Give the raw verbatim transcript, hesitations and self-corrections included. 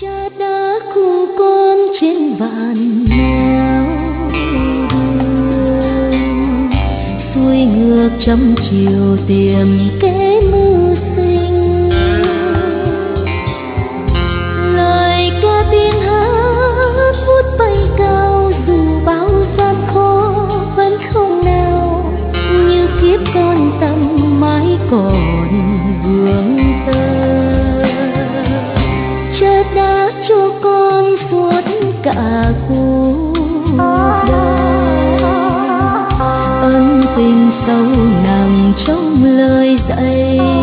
Cha đã cùng con trên vạn nẻo đường, xuôi ngược trăm chiều tìm kế mưu sinh. Lời ca tiếng hát vút bay cao, dù bao gian khó vẫn không nào như kiếp con tâm mãi còn vương tơ. Cha đã cho con suốt cả cuộc đời, ân tình sâu nằm trong lời dạy.